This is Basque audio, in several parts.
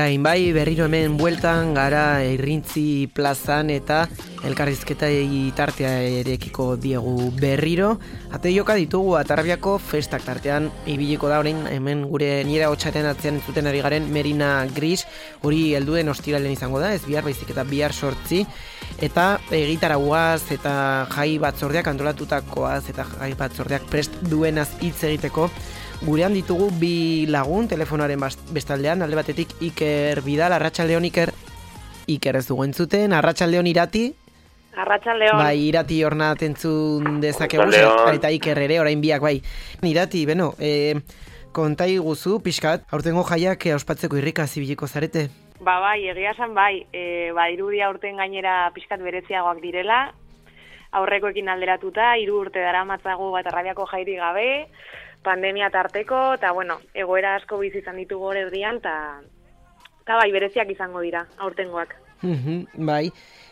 Orain bai, berriro hemen bueltan gara Irrintzi plazan eta elkarrizketa tartea erekiko diegu berriro. Ate joka ditugu Atarrabiako festak tartean ibiliko da orain hemen gure nire hotsaren atzean entzuten ari garen Merina Gris, hori helduen ostiralen izango da, ez bihar baizik eta bihar 8 eta egitarauaz eta jai batzordeak antolatutakoaz eta jai batzordeak prest duenaz hitz egiteko. Gurean ditugu bi lagun telefonoaren bestaldean, alde batetik Iker Bidal, Arratsaldeon Iker. Iker ez dugu entzuten, Arratsaldeon Irati. Arratsaldeon. Bai, Irati hornat entzun dezakegu, eta Iker ere, orain biak, bai. Irati, beno, kontai guzu, pixkat, aurtengo jaiak ospatzeko irrika zibiliko zarete? Bai, egia esan bai, irudia aurten gainera pixkat bereziagoak direla, aurrekoekin alderatuta, 3 urte daramatzagu Atarrabiako jairi gabe, pandemia tarteko, eta bueno, egoera asko bizi izan ditugu hor erdian, eta bai, bereziak izango dira, aurtengoak. Bai,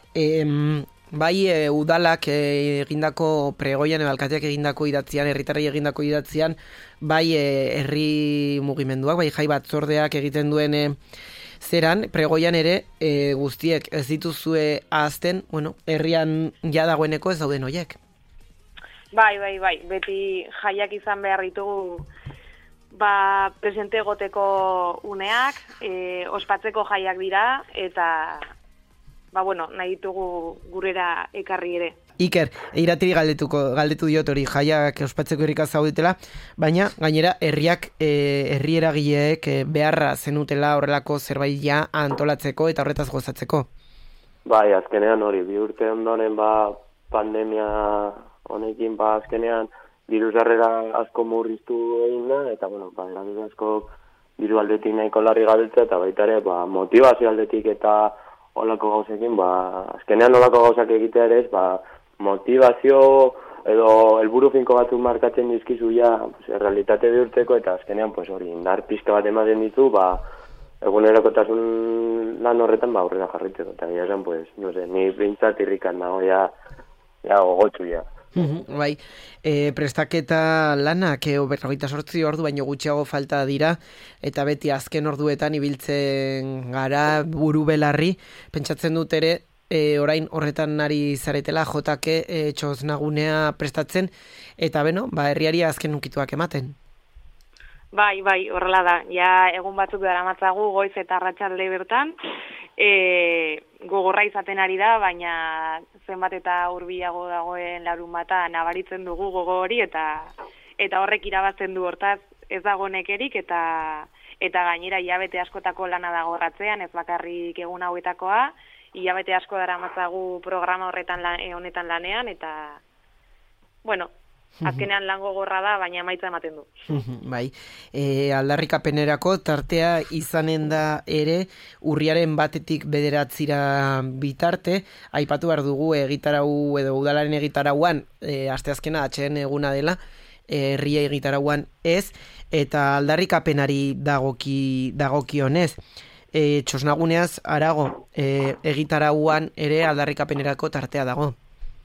udalak egindako pregoian, alkateak egindako idatzian, herritarrei egindako idatzian, bai herri mugimenduak, bai jai batzordeak egiten duen zeran, pregoian ere guztiek ez dituzue ahazten, bueno, herrian ja dagoeneko ez dauden hoiek. Bai, beti jaiak izan behar ditugu presente egoteko uneak, ospatzeko jaiak dira, eta nahi ditugu gurera ekarri ere. Iker, Iratiri galdetu diot hori jaiak ospatzeko irrika zaudetela, baina gainera herri eragileek beharra zenutela horrelako zerbait ja antolatzeko eta horretaz gozatzeko. Bai, azkenean hori, 2 urte ondoren pandemia honekin azkenean diru sarrera asko murriztu egin da, eta eragile asko diru aldetik nahiko larri gabiltza, eta baita ere motivazio aldetik eta olako gauzekin, azkenean olako gauzak egitea ere motivazio edo helburu finko batzuk markatzen dizkizu ja, realitate bihurtzeko, eta azkenean hori indar pixka bat ematen ditu, egunerokotasun lan horretan aurrera jarritzeko, eta gira esan, ni behintzat irrikan nago ja gogotsu ja. Bai, prestaketa lanak 48 ordu baino gutxiago falta dira, eta beti azken orduetan ibiltzen gara buru belarri, pentsatzen dut ere orain horretan ari zaretela jotake txosnagunea prestatzen, eta herriari azken ukituak ematen. Bai, horrela da, ja egun batzuk daramatzagu goiz eta arratsalde bertan, gogorra izaten ari da, baina zenbat eta hurbilago dagoen larunbata nabaritzen dugu gogo hori, eta horrek irabazten du, hortaz ez dago nekerik, eta gainera hilabete askotako lana dago ratzean, ez bakarrik egun hauetakoa, hilabete asko daramatzagu programa honetan lanean, eta azkenean lan gogorra da, baina emaitza ematen du. Bai, aldarrikapenerako tartea izanen da ere urriaren 1 bederatzira bitarte, aipatu behar dugu egitarau edo udalaren egitarauan, asteazkena atxeen eguna dela, herria egitarauan ez, eta aldarrikapenari dagokionez. Txosnaguneaz arago, egitarauan ere aldarrikapenerako tartea dago.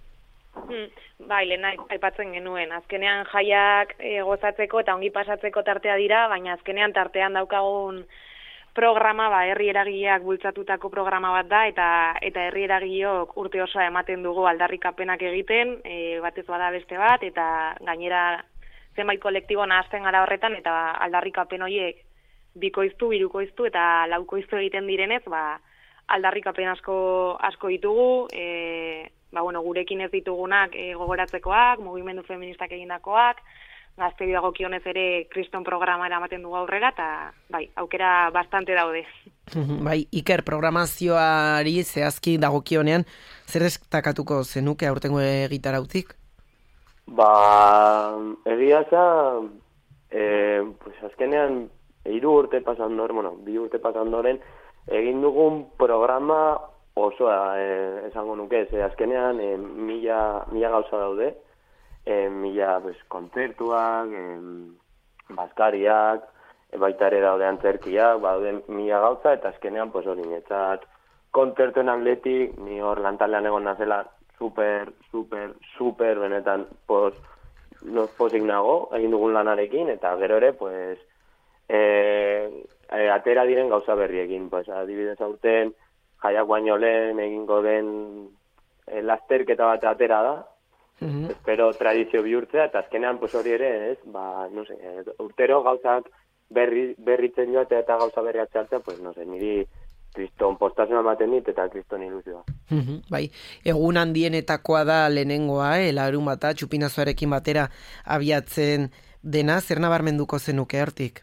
Bai, lehen aipatzen genuen, azkenean jaiak gozatzeko eta ongi pasatzeko tartea dira, baina azkenean tartean daukagun programa, herri eragileak bultzatutako programa bat da, eta herri eragileok urte osoa ematen dugu aldarrikapenak egiten, batez bada beste bat, eta gainera zenbait kolektibo nahazten gara horretan, eta aldarrikapen horiek bikoiztu, hirukoiztu eta laukoiztu egiten direnez, aldarrikapen asko ditugu, gurekin ez ditugunak gogoratzekoak, mugimendu feministak egindakoak, gazteri dagokionez ere kriston programa eramaten dugu aurrera, eta aukera bastante daude. Bai, Iker, programazioari zehazki dagokionean, zer destakatuko zenuke aurtengo egitarautik? Egia za, azkenean 3 urte pasandoren, 2 urte pasandoren, egin dugun programa osoa, esango nuke, azkenean 1000 gauza daude, 1000 kontzertuak, bazkariak, baita ere daude antzerkiak, daude 1000 gauza, eta azkenean hori netzat kontzertuen aldetik, ni hor lantaldean egon nazela super benetan posik nago, egin dugun lanarekin, eta gero ere, atera diren gauza berriekin, pues, adibidez aurten jaiak baino lehen egingo den lasterketa bat atera da, espero tradizio bihurtzea, eta azkenean pues, hori ere, ez, no sé, urtero gauzak berritzen joatea eta gauza berriak txartzea, pues, no sé, niri kriston postasuna ematen dit eta kriston ilusioa. Bai, egun handienetakoa da lehenengoa, larunbata txupinazoarekin batera abiatzen dena, zer nabarmenduko zenuke hortik?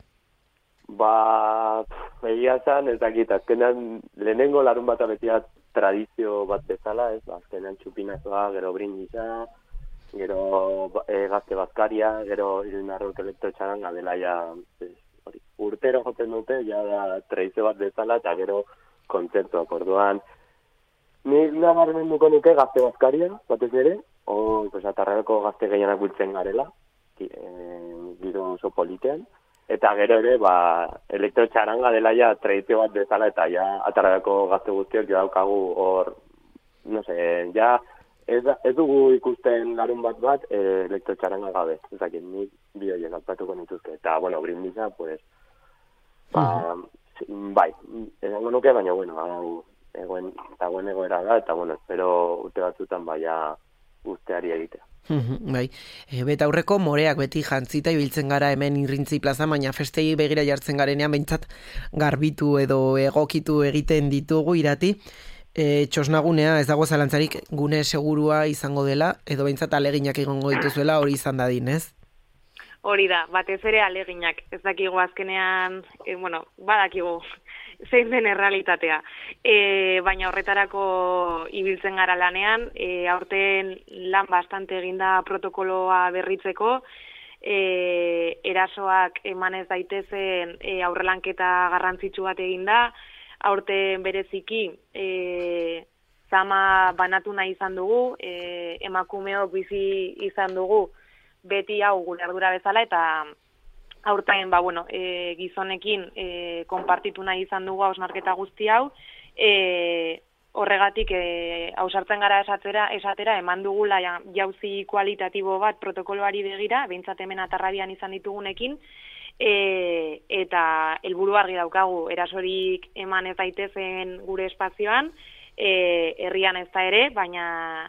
Egia zan, ez dakit, azkenean lehenengo larunbata betia tradizio bat bezala, ez, azkenean txupinazoa, gero brindisa, gero gazte bazkaria, gero Irunarrok elektrotxaranga dela ja, hori, urtero joten dute, ja da tradizio bat bezala, eta gero kontzertuak orduan. Nik nabarmenduko nuke gazte bazkaria, batez ere, pues, Atarrabeko gazte gehienak biltzen garela, giro oso politean, eta gero ere, elektrotxaranga dela ja tradizio bat bezala, eta ja Atarrabeko gazte guztiok jo daukagu hor, no sé, ja ez dugu ikusten larun bat elektrotxaranga gabe, ezakit, nik bioiek alpatuko nituzke, eta, bueno, brindisa, pues, bai, esango nuke, baina, bueno, dagoen egoera da, eta, bueno, espero urte batzutan baia guzteari egitea. Bai, beta aurreko moreak beti jantzita ibiltzen gara hemen Irrintzi plaza, baina festei begira jartzen garenean behintzat garbitu edo egokitu egiten ditugu Irati. Txosnagunea ez dago zalantzarik gune segurua izango dela, edo behintzat aleginak egongo dituzuela hori izan dadin, ez? Hori da, batez ere aleginak, ez dakigu azkenean, badakigu zein den errealitatea. Baina horretarako ibiltzen gara lanean, aurten lan bastante eginda protokoloa berritzeko, erasoak emanez daitezen aurrelanketa garrantzitsu bat eginda, aurten bereziki zama banatu nahi izan dugu, emakumeok bizi izan dugu beti hau gure ardura bezala, eta aurten gizonekin konpartitu nahi izan dugu hausnarketa guzti hau, horregatik hausartzen gara esatera eman dugula jauzi kualitatibo bat protokoloari begira, behintzat hemen Atarrabian izan ditugunekin, eta helburu argi daukagu, erasorik eman ez daitezen gure espazioan, herrian ez da ere, baina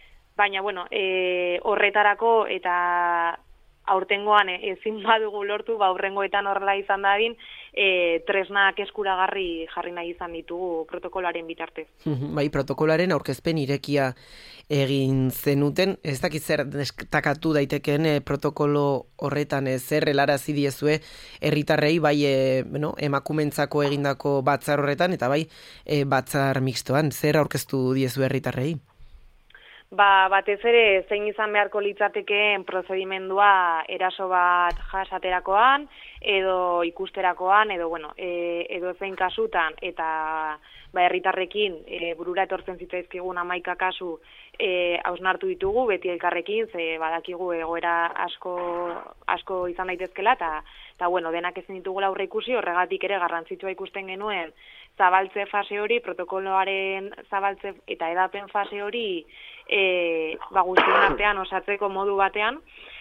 horretarako eta aurtengoan ezin badugu lortu, aurrengoetan horrela izan dadin, tresnak eskuragarri jarri nahi izan ditugu protokoloaren bitartez. Bai, protokoloaren aurkezpen irekia egin zenuten, ez dakit zer destakatu daitekeen protokolo horretan, zer helarazi diezue herritarrei, bai emakumentzako egindako batzar horretan, eta bai batzar mixtoan, zer aurkeztu diezue herritarrei? Batez ere, zein izan beharko litzatekeen prozedimendua eraso bat jasaterakoan, edo ikusterakoan, edo zein kasutan, eta herritarrekin burura etortzen zitzaizkigun 11 kasu hausnartu ditugu, beti elkarrekin, ze badakigu egoera asko izan daitezkela, eta denak ezin ditugula aurre ikusi, horregatik ere garrantzitsua ikusten genuen, zabaltze fase hori, protokoloaren zabaltze eta edapen fase hori guztien artean osatzeko modu batean,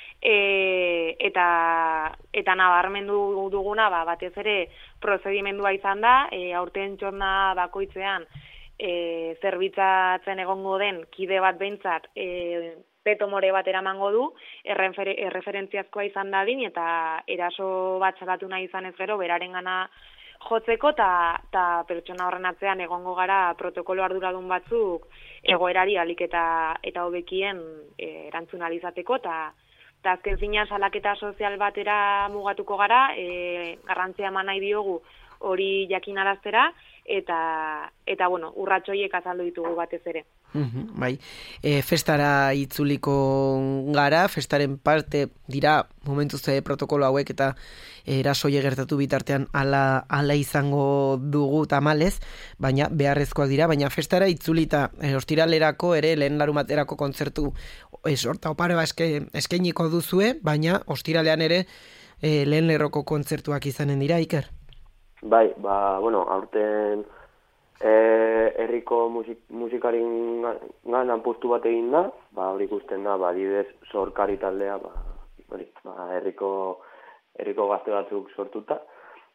eta nabarmendu duguna batez ere prozedimendua izan da, aurten txorna bakoitzean zerbitzatzen egongo den kide bat behintzat peto more bat eramango du, erreferentziazkoa izan dadin, eta eraso bat salatu nahi izan ez gero, berarengana jotzeko, eta pertsona horren atzean egongo gara protokolo arduradun batzuk egoerari alik eta hobekien erantzun alizateko, eta azken finean salaketa sozial batera mugatuko gara, garrantzia eman nahi diogu hori jakinaraztera, eta urratxoiek azaldu ditugu batez ere. Bai, festara itzuliko gara, festaren parte dira momentuz protokolo hauek eta erasoie gertatu bitartean ala izango dugu tamalez, baina beharrezkoak dira, baina festara itzulita ostiralerako ere lehen larumaterako kontzertu sorta opare eskainiko duzue, baina ostiralean ere lehen lerroko kontzertuak izanen dira, Iker? Bai, aurten herriko musikarin ganan postu bat egin da, hori ikusten da, adibidez Sorkari taldea, herriko gazte batzuk sortuta,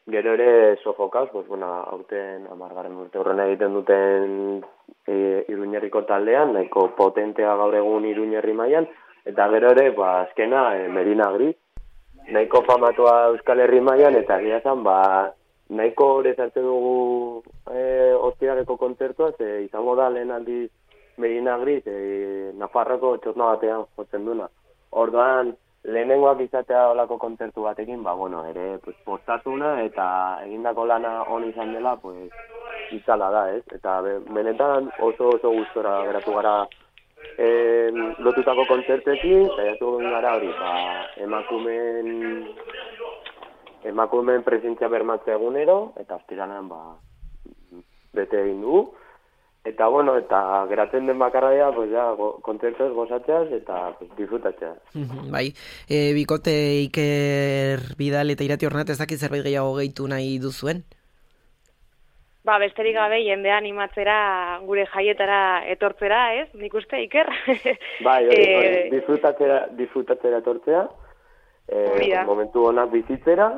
Gero ere Sofokaus, pues, bueno, aurten 10. urte horren egiten duten Iruñerriko taldean, nahiko potentea gaur egun Iruñerri mailan, eta gero ere, ba, azkena Merina Gris, nahiko famatua Euskal Herri mailan, eta egia esan, ba, nahiko hori zartzen dugu ostiraleko kontzertua, izango da lehen aldiz Merina Gris, Nafarroko txosna batean jotzen duna. Orduan, lehenengoak izatea olako kontzertu batekin, ba, bueno, ere, pues, postasuna eta egindako lana on izan dela, pues, itzala da, ez? Eta benetan oso gustora geratu gara lotutako kontzertekin, saiatu gara hori, ba, emakumeen presentzia bermatzea egunero, eta ostiralan, ba, bete egin dugu. Eta, bueno, eta geratzen den bakarraia, pues, ja, kontzertuz gozatzeaz eta pues, disfrutatzeaz. Bai, bikote Iker Bidal eta Irati Ornat ez dakit zerbait gehiago gehitu nahi duzuen? Ba, besterik gabe jendea animatzera gure jaietara etortzera, ez? Nik uste, Iker? Bai, disfrutatzera etortzea, momentu honak bizitzera,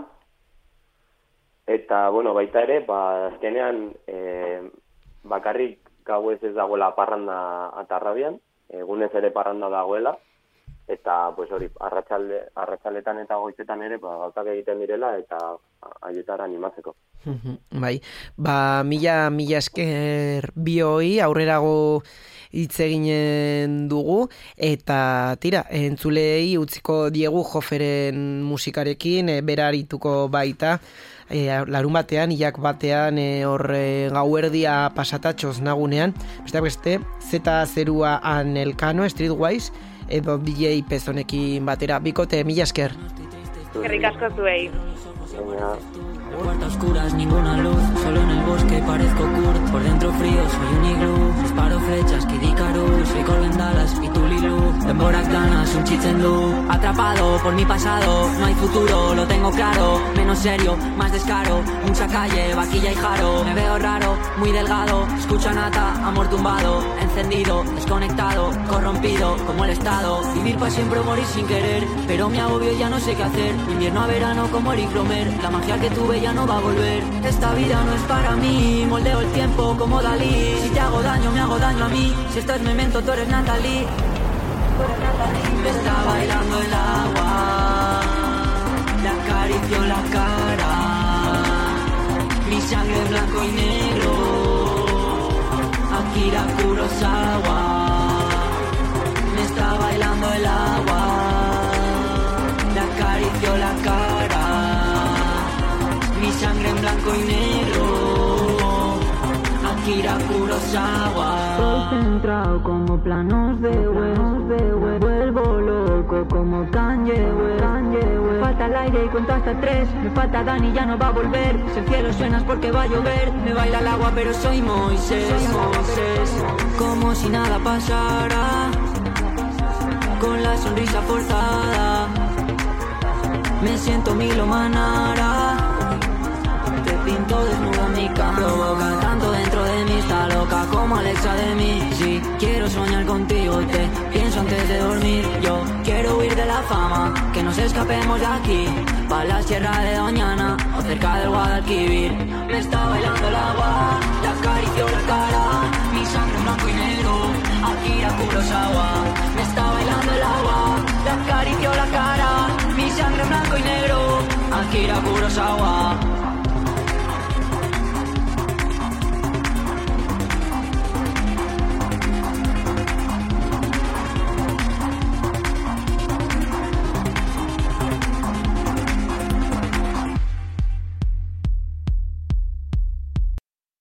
eta, bueno, baita ere, ba, azkenean, bakarrik gauez ez dagoela parranda atarrabian, egunez ere parranda dagoela, eta pues hori, arratsaletan eta goizetan ere gauzak egiten direla eta haietara animatzeko. Bai, ba, mila esker bioi aurrerago hitz eginen dugu, eta tira, entzulei utziko diegu Joferen musikarekin, berarituko baita, larun batean, ilak batean, gauerdia pasatatxoz nagunean, beste, Zeta Zerua an Elkano, Streetwise, edo DJ Pezonekin batera. Bikote, mila esker. Eskerrik asko zuei. Puertas oscuras, ninguna luz, solo en el bosque parezco Kurt. Por dentro frío, soy un iglú. Disparo flechas, Kid Icarus. Soy Corbendalas y tu Lilu. Temboras ganas, un chichendú. Atrapado por mi pasado, no hay futuro, lo tengo claro. Menos serio, más descaro. Mucha calle, vaquilla y jaro. Me veo raro, muy delgado. Escucho a Nata, amor tumbado. Encendido, desconectado, corrompido, como el estado. Vivir para siempre o morir sin querer. Pero me agobio y ya no sé qué hacer. Invierno a verano como Eric Romer. La magia que tuve ya no va a volver. Esta vida no es para mí. Moldeo el tiempo como Dalí. Si te hago daño, me hago daño a mí. Si esto es Memento, tú eres Natalie. Me está bailando el agua. Le acaricio la cara. Mi sangre blanco y negro. Akira Kurosawa. Me está bailando el agua. Le acaricio la cara. Mi sangre en blanco y negro. Akira Kurosawa. Concentrado como planos de web. Vuelvo loco como Kanye West. Falta el aire y cuento hasta 3. Me falta Dani, ya no va a volver. Si el cielo suenas porque va a llover. Me baila el agua pero soy Moisés. Como si nada pasara. Con la sonrisa forzada. Me siento Milo Manara. Te pinto desnuda mi cama. Provoca tanto dentro de mí. Está loca como Alexa de mí. Si quiero soñar contigo, te pienso antes de dormir. Yo quiero huir de la fama, que nos escapemos de aquí. Pa' la sierra de Doñana o cerca del Guadalquivir. Me está bailando el agua, le acaricio la cara. Mi sangre en blanco y negro, Akira Kurosawa. Me está bailando el agua, le acaricio la cara. Mi sangre en blanco y negro, Akira Kurosawa.